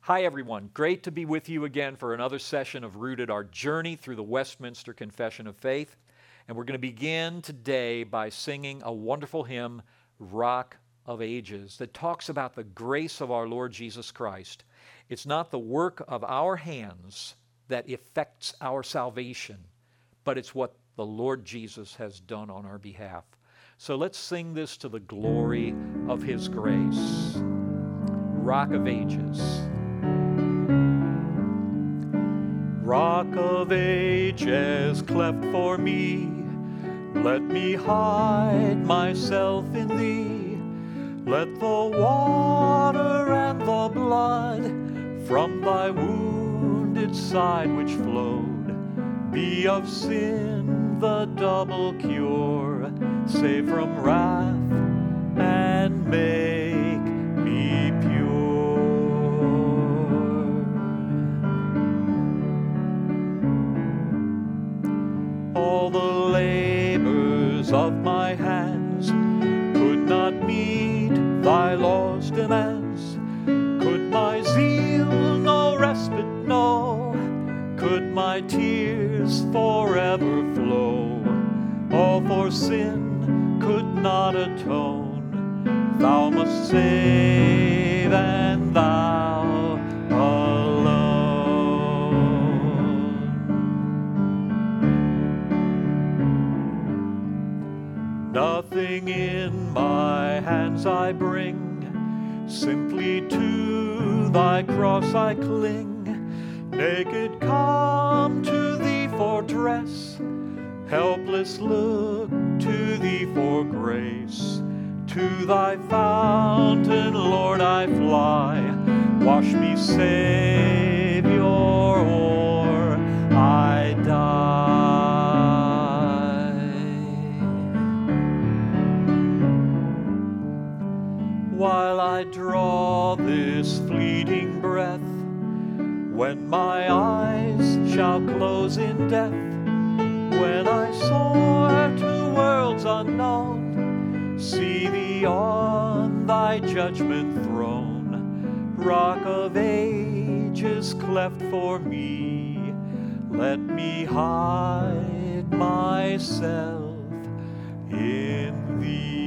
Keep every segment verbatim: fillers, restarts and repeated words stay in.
Hi, everyone. Great to be with you again for another session of Rooted, our journey through the Westminster Confession of Faith. And we're going to begin today by singing a wonderful hymn, Rock of Ages, that talks about the grace of our Lord Jesus Christ. It's not the work of our hands that effects our salvation, but it's what the Lord Jesus has done on our behalf. So let's sing this to the glory of His grace. Rock of Ages. Rock of Ages, cleft for me, let me hide myself in Thee. Let the water and the blood from Thy wounded side which flowed be of sin the double cure, save from wrath and make me pure. All the labors of my hands could not meet Thy law's demands. Could my zeal no respite know? Could my tears forever flow? All for sin could not atone. Thou must save, and Thou alone. Nothing in my hands I bring, simply to Thy cross I cling. Naked come to Thee for dress, helpless look to Thee for grace. To Thy fountain, Lord, I fly. Wash me, Savior, or I die. While I draw this fleeting breath, when my eyes shall close in death, when I soar to worlds unknown, see Thee on Thy judgment throne. Rock of Ages, cleft for me, let me hide myself in Thee.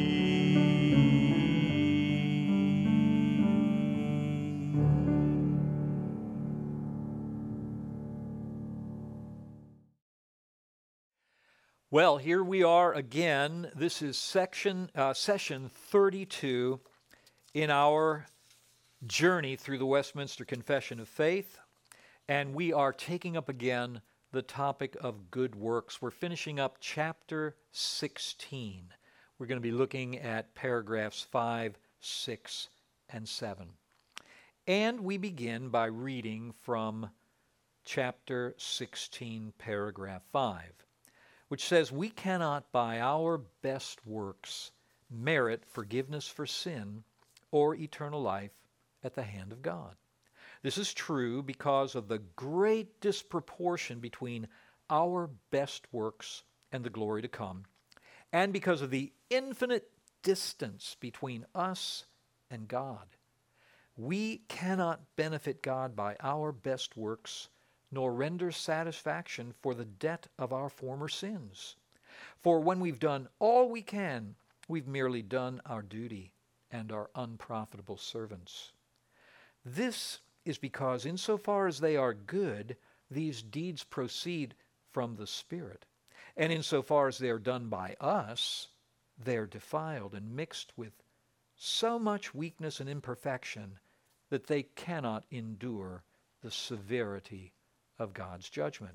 Well, here we are again. This is section, uh, session thirty-two in our journey through the Westminster Confession of Faith. And we are taking up again the topic of good works. We're finishing up chapter sixteen. We're going to be looking at paragraphs five, six, and seven. And we begin by reading from chapter sixteen, paragraph five. Which says, we cannot by our best works merit forgiveness for sin or eternal life at the hand of God. This is true because of the great disproportion between our best works and the glory to come, and because of the infinite distance between us and God. We cannot benefit God by our best works, nor render satisfaction for the debt of our former sins. For when we've done all we can, we've merely done our duty and are unprofitable servants. This is because insofar as they are good, these deeds proceed from the Spirit. And insofar as they are done by us, they are defiled and mixed with so much weakness and imperfection that they cannot endure the severity of God's judgment.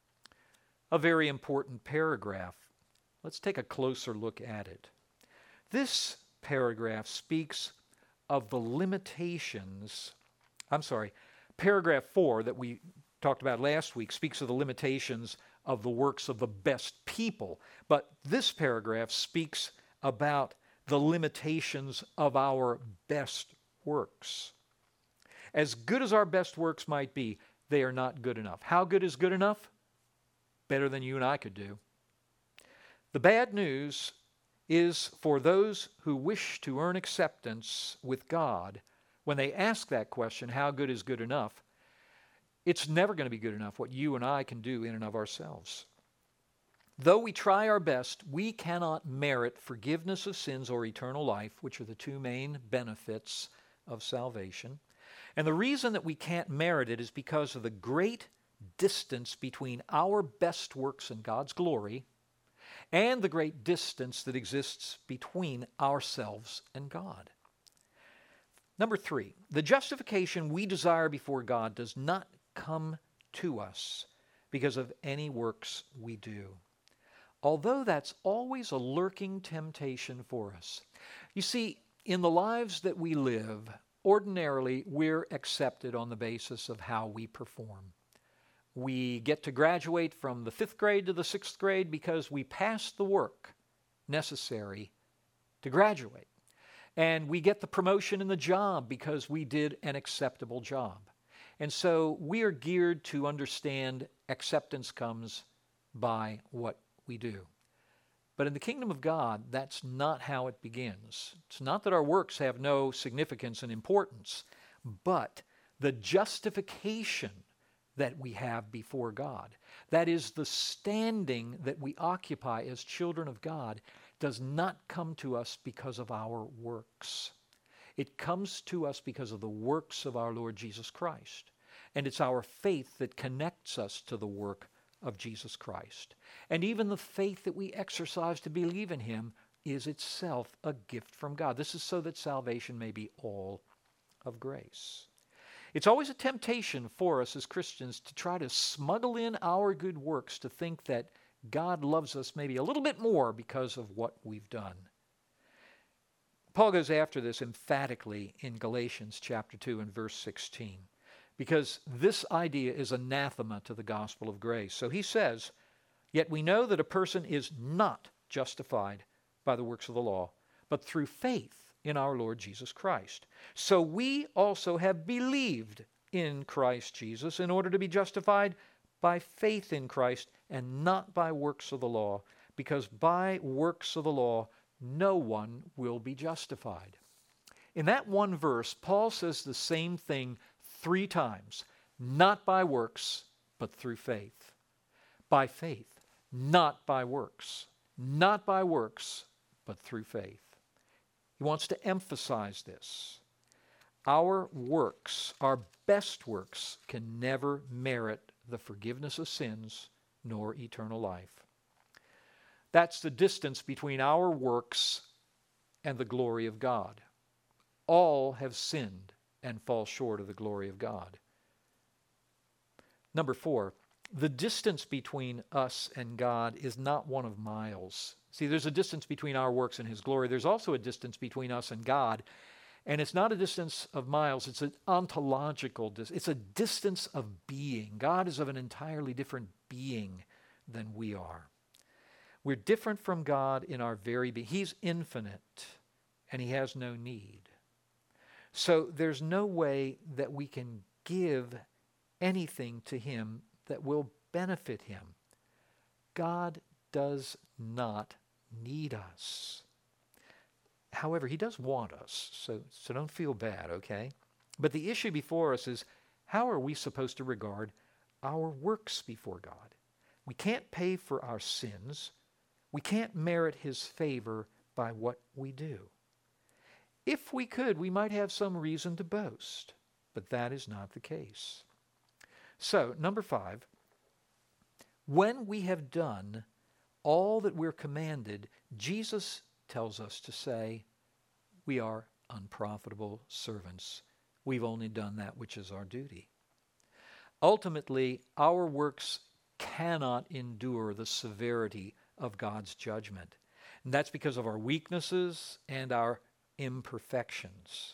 A very important paragraph. Let's take a closer look at it. This paragraph speaks of the limitations, I'm sorry, paragraph four that we talked about last week speaks of the limitations of the works of the best people. But this paragraph speaks about the limitations of our best works. As good as our best works might be, they are not good enough. How good is good enough? Better than you and I could do. The bad news is for those who wish to earn acceptance with God when they ask that question, how good is good enough, it's never going to be good enough what you and I can do in and of ourselves. Though we try our best, we cannot merit forgiveness of sins or eternal life, which are the two main benefits of salvation. And the reason that we can't merit it is because of the great distance between our best works and God's glory and the great distance that exists between ourselves and God. Number three, the justification we desire before God does not come to us because of any works we do, although that's always a lurking temptation for us. You see, in the lives that we live, ordinarily we're accepted on the basis of how we perform. We get to graduate from the fifth grade to the sixth grade because we passed the work necessary to graduate. And we get the promotion in the job because we did an acceptable job. And so we are geared to understand acceptance comes by what we do. But in the kingdom of God, that's not how it begins. It's not that our works have no significance and importance, but the justification that we have before God, that is the standing that we occupy as children of God, does not come to us because of our works. It comes to us because of the works of our Lord Jesus Christ. And it's our faith that connects us to the work of Jesus Christ. And even the faith that we exercise to believe in Him is itself a gift from God. This is so that salvation may be all of grace. It's always a temptation for us as Christians to try to smuggle in our good works to think that God loves us maybe a little bit more because of what we've done. Paul goes after this emphatically in Galatians chapter two and verse sixteen, because this idea is anathema to the gospel of grace. So he says, "Yet we know that a person is not justified by the works of the law, but through faith in our Lord Jesus Christ. So we also have believed in Christ Jesus in order to be justified by faith in Christ and not by works of the law, because by works of the law no one will be justified." In that one verse, Paul says the same thing three times. Not by works, but through faith. By faith, not by works. Not by works, but through faith. He wants to emphasize this. Our works, our best works, can never merit the forgiveness of sins nor eternal life. That's the distance between our works and the glory of God. All have sinned and fall short of the glory of God. Number four, the distance between us and God is not one of miles. See, there's a distance between our works and His glory. There's also a distance between us and God. And it's not a distance of miles. It's an ontological distance. It's a distance of being. God is of an entirely different being than we are. We're different from God in our very being. He's infinite, and He has no need. So there's no way that we can give anything to Him that will benefit Him. God does not need us. However, He does want us, so, so don't feel bad, okay? But the issue before us is, how are we supposed to regard our works before God? We can't pay for our sins. We can't merit His favor by what we do. If we could, we might have some reason to boast, but that is not the case. So, number five, when we have done all that we're commanded, Jesus tells us to say, we are unprofitable servants. We've only done that which is our duty. Ultimately, our works cannot endure the severity of God's judgment. And that's because of our weaknesses and our imperfections.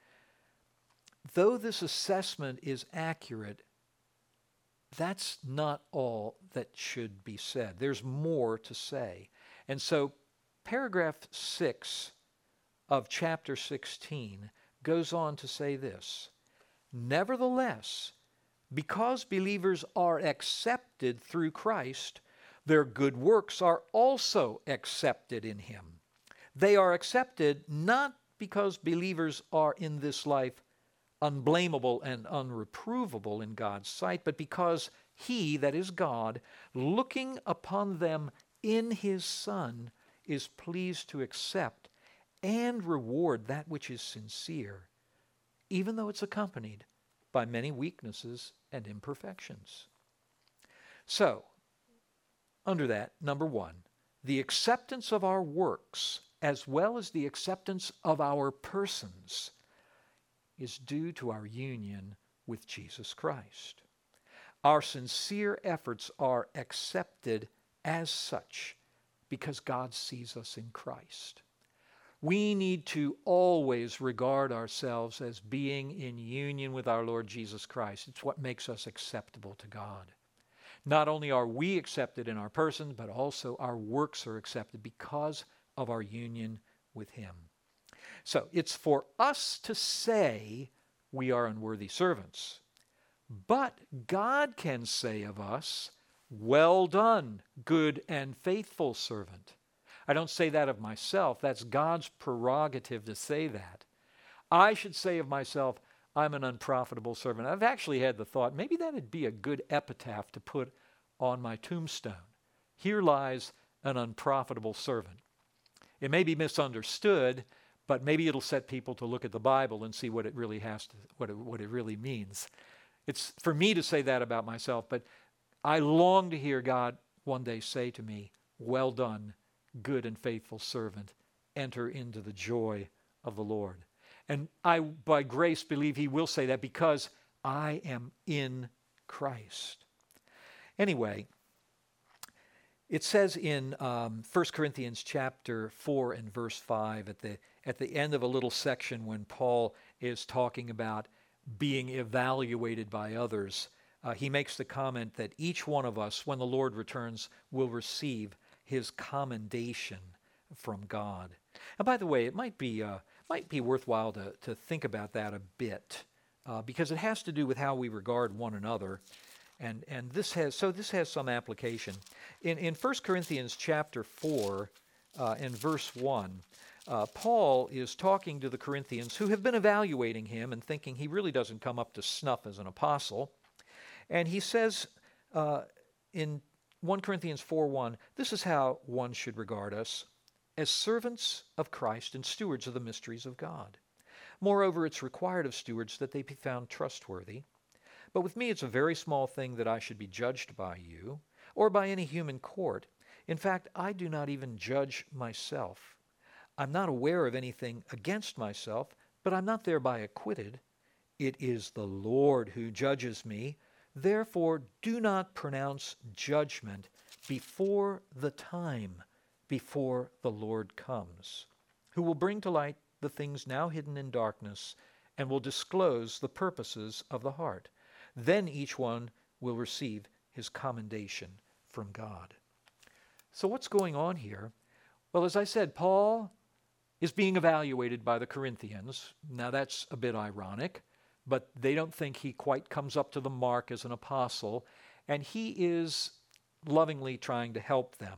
Though this assessment is accurate, that's not all that should be said. There's more to say. And so paragraph six of chapter sixteen goes on to say this: "Nevertheless, because believers are accepted through Christ, their good works are also accepted in Him. They are accepted not because believers are in this life unblameable and unreprovable in God's sight, but because he, that is God, looking upon them in his Son, is pleased to accept and reward that which is sincere, even though it's accompanied by many weaknesses and imperfections. So, under that, number one, the acceptance of our works as well as the acceptance of our persons is due to our union with Jesus Christ. Our sincere efforts are accepted as such because God sees us in Christ. We need to always regard ourselves as being in union with our Lord Jesus Christ. It's what makes us acceptable to God. Not only are we accepted in our persons, but also our works are accepted because of our union with him. So it's for us to say we are unworthy servants. But God can say of us, "Well done, good and faithful servant." I don't say that of myself. That's God's prerogative to say that. I should say of myself, I'm an unprofitable servant. I've actually had the thought, maybe that would be a good epitaph to put on my tombstone. Here lies an unprofitable servant. It may be misunderstood, but maybe it'll set people to look at the Bible and see what it really has to, what it, what it really means. It's for me to say that about myself, but I long to hear God one day say to me, "Well done, good and faithful servant, enter into the joy of the Lord." And I, by grace, believe he will say that because I am in Christ. Anyway, it says in um, First Corinthians chapter four and verse five, at the, at the end of a little section when Paul is talking about being evaluated by others, uh, he makes the comment that each one of us, when the Lord returns, will receive his commendation from God. And by the way, it might be uh, might be worthwhile to, to think about that a bit, uh, because it has to do with how we regard one another. And and this has so this has some application. In in First Corinthians chapter four uh, and verse one, uh, Paul is talking to the Corinthians who have been evaluating him and thinking he really doesn't come up to snuff as an apostle. And he says uh, in First Corinthians four one, this is how one should regard us, as servants of Christ and stewards of the mysteries of God. Moreover, it's required of stewards that they be found trustworthy. But with me it's a very small thing that I should be judged by you, or by any human court. In fact, I do not even judge myself. I'm not aware of anything against myself, but I'm not thereby acquitted. It is the Lord who judges me. Therefore, do not pronounce judgment before the time, before the Lord comes, who will bring to light the things now hidden in darkness, and will disclose the purposes of the heart. Then each one will receive his commendation from God. So what's going on here? Well, as I said, Paul is being evaluated by the Corinthians. Now that's a bit ironic, but they don't think he quite comes up to the mark as an apostle, and he is lovingly trying to help them.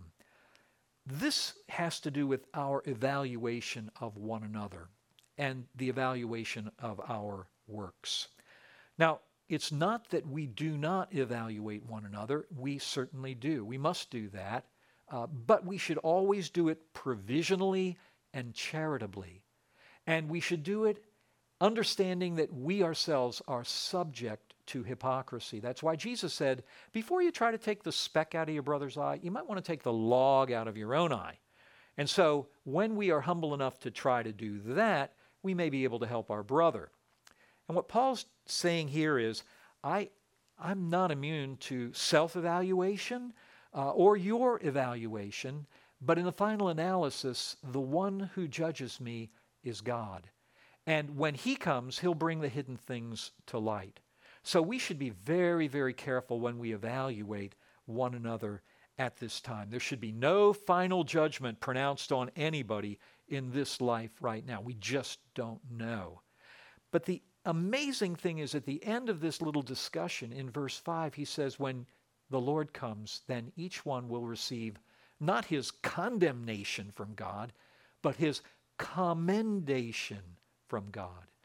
This has to do with our evaluation of one another and the evaluation of our works. Now, it's not that we do not evaluate one another. We certainly do. We must do that. Uh, but we should always do it provisionally and charitably. And we should do it understanding that we ourselves are subject to hypocrisy. That's why Jesus said, before you try to take the speck out of your brother's eye, you might want to take the log out of your own eye. And so when we are humble enough to try to do that, we may be able to help our brother. And what Paul's saying here is, I, I'm not immune to self-evaluation uh, or your evaluation, but in the final analysis, the one who judges me is God. And when he comes, he'll bring the hidden things to light. So we should be very, very careful when we evaluate one another at this time. There should be no final judgment pronounced on anybody in this life right now. We just don't know. But the amazing thing is, at the end of this little discussion in verse five, he says, when the Lord comes, then each one will receive not his condemnation from God, but his commendation from God.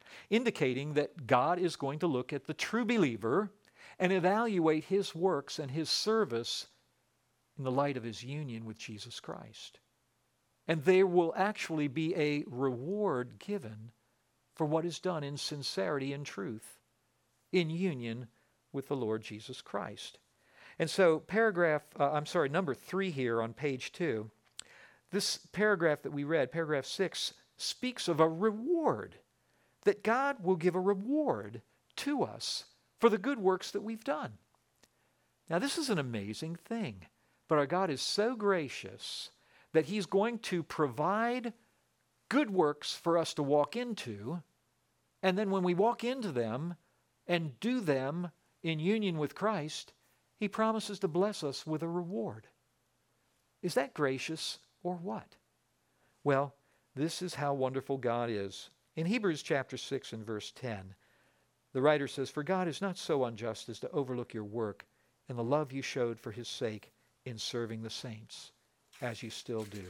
indicating that God is going to look at the true believer and evaluate his works and his service in the light of his union with Jesus Christ. And there will actually be a reward given for what is done in sincerity and truth, in union with the Lord Jesus Christ. And so paragraph, uh, I'm sorry, number three here on page two, this paragraph that we read, paragraph six, speaks of a reward, that God will give a reward to us for the good works that we've done. Now this is an amazing thing, but our God is so gracious that he's going to provide good works for us to walk into, and then when we walk into them and do them in union with Christ, he promises to bless us with a reward. Is that gracious or what? Well, this is how wonderful God is. In Hebrews chapter six and verse ten, the writer says, "For God is not so unjust as to overlook your work and the love you showed for his sake in serving the saints, as you still do."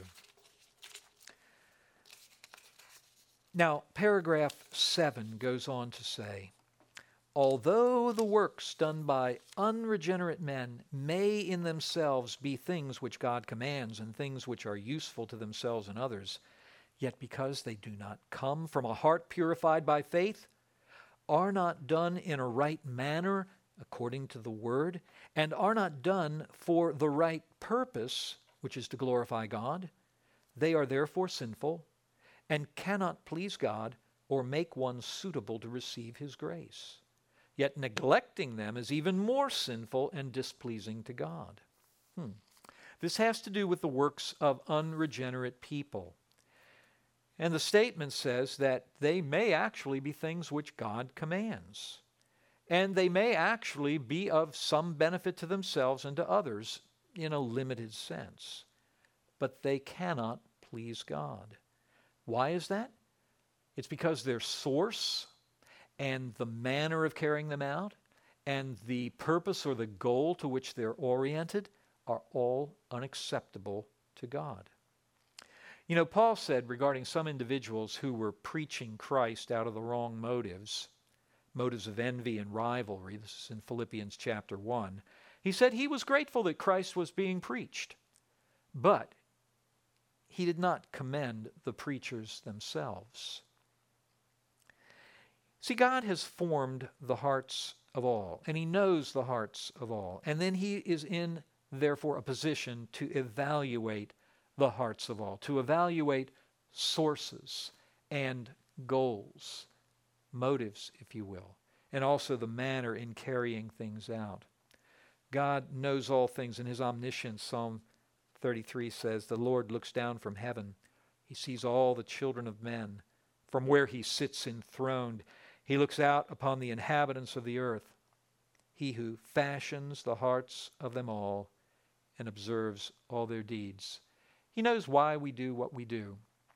Now, paragraph seven goes on to say, "Although the works done by unregenerate men may in themselves be things which God commands and things which are useful to themselves and others, yet because they do not come from a heart purified by faith, are not done in a right manner according to the word, and are not done for the right purpose, which is to glorify God, they are therefore sinful and cannot please God or make one suitable to receive his grace. Yet neglecting them is even more sinful and displeasing to God." Hmm. This has to do with the works of unregenerate people. And the statement says that they may actually be things which God commands. And they may actually be of some benefit to themselves and to others in a limited sense. But they cannot please God. Why is that? It's because their source and the manner of carrying them out and the purpose or the goal to which they're oriented are all unacceptable to God. You know, Paul said regarding some individuals who were preaching Christ out of the wrong motives, motives of envy and rivalry, this is in Philippians chapter one, he said he was grateful that Christ was being preached, but he did not commend the preachers themselves. See, God has formed the hearts of all, and he knows the hearts of all, and then he is in, therefore, a position to evaluate the hearts of all, to evaluate sources and goals, motives, if you will, and also the manner in carrying things out. God knows all things in his omniscience. Psalm thirty-three says, "The Lord looks down from heaven. He sees all the children of men. From where he sits enthroned, he looks out upon the inhabitants of the earth. He who fashions the hearts of them all and observes all their deeds." He knows why we do what we do.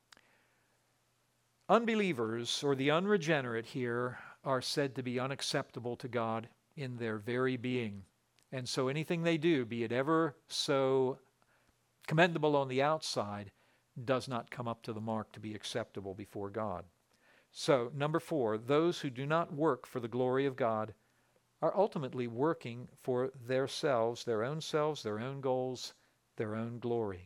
Unbelievers, or the unregenerate here, are said to be unacceptable to God in their very being. And so anything they do, be it ever so commendable on the outside, does not come up to the mark to be acceptable before God. So, number four, those who do not work for the glory of God are ultimately working for their selves, their own selves, their own goals, their own glory.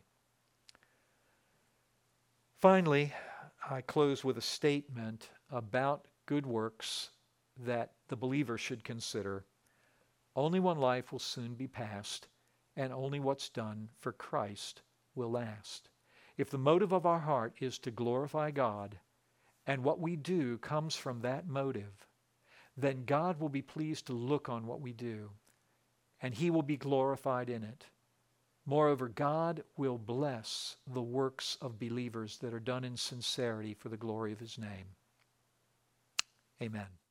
Finally, I close with a statement about good works that the believer should consider. Only one life will soon be passed, and only what's done for Christ will last. If the motive of our heart is to glorify God, and what we do comes from that motive, then God will be pleased to look on what we do, and he will be glorified in it. Moreover, God will bless the works of believers that are done in sincerity for the glory of his name. Amen.